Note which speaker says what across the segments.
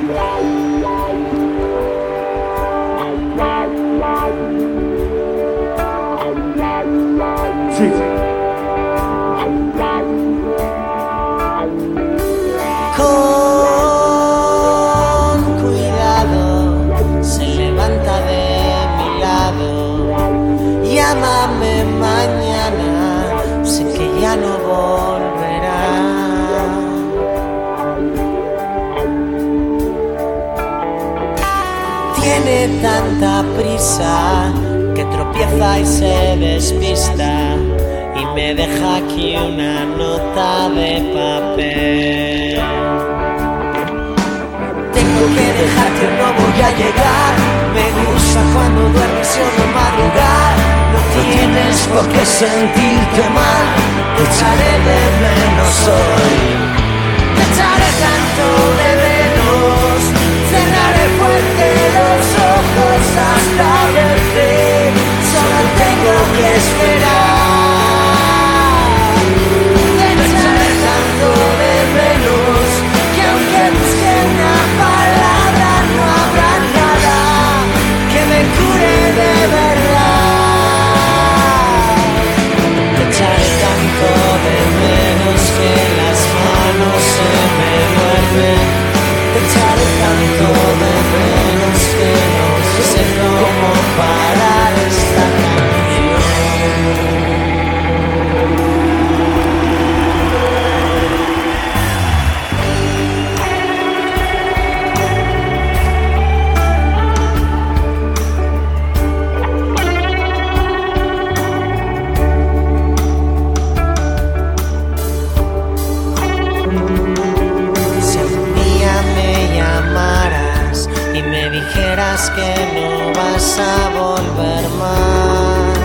Speaker 1: Sí.
Speaker 2: Con cuidado se levanta de mi lado. Llámame mañana, sé que ya no volverá. Tiene tanta prisa que tropieza y se despista y me deja aquí una nota de papel. Tengo que dejarte, no voy a llegar. Me gusta cuando duermes y odio madrugar. No tienes por qué sentirte mal. Te echaré de menos hoy. Te echaré tanto de menos. Cerraré fuerte los ojos hasta verte. Solo tengo que esperar. Te echaré tanto de menos que aunque busque una palabra no habrá nada que me cure de verdad. Te echaré tanto de menos que las manos se me duermen. Te echaré tanto de menos que no sé cómo parar esta canción. Si algún día me llamaras y me dijeras que no vas a volver más,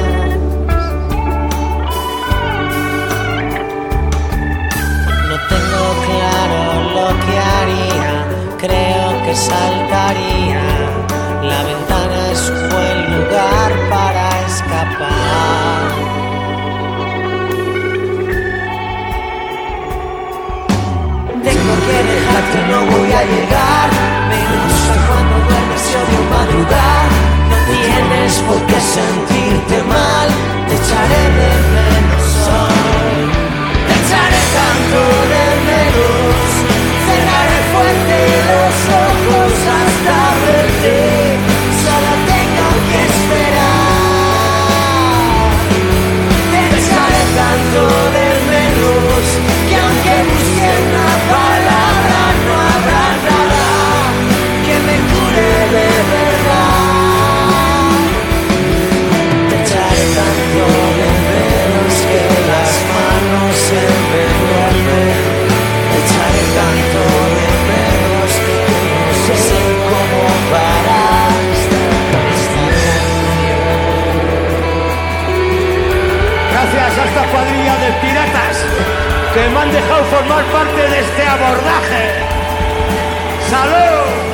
Speaker 2: no tengo claro lo que haría, creo que saltaría. La ventana es un buen lugar para escapar. Tengo que dejarte, no voy a llegar. Me gusta cuando duermes y odio madrugar. No tienes por qué sentirte mal. Te echaré de menos hoy. Te echaré tanto de menos. Cerraré fuerte los ojos hasta verte. Solo tengo que esperar. Te echaré tanto de menos que aunque busque una palabra no habrá nada que me cure de verdad. Te echaré tanto de menos que las manos se me duermen. Te echaré tanto de menos que no sé cómo parar esta
Speaker 1: Gracias a esta cuadrilla de piratas que me han dejado formar parte de este abordaje. ¡Salud!